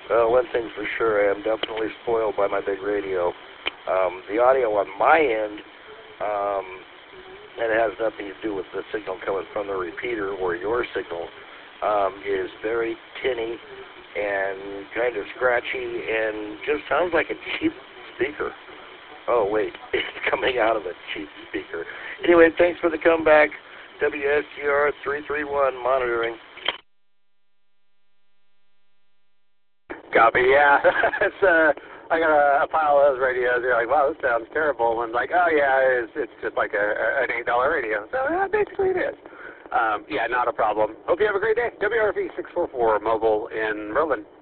One thing's for sure, I am definitely spoiled by my big radio. The audio on my end, and it has nothing to do with the signal coming from the repeater or your signal, is very tinny and kind of scratchy and just sounds like a cheap speaker. Oh, wait, it's coming out of a cheap speaker. Anyway, thanks for the comeback. WSGR 331 monitoring. Copy, yeah. I got a pile of those radios. You're like, wow, this sounds terrible. And like, oh yeah, it's just like an $8 radio. So yeah, basically it is. Yeah, not a problem. Hope you have a great day. WRV 644 mobile in Merlin.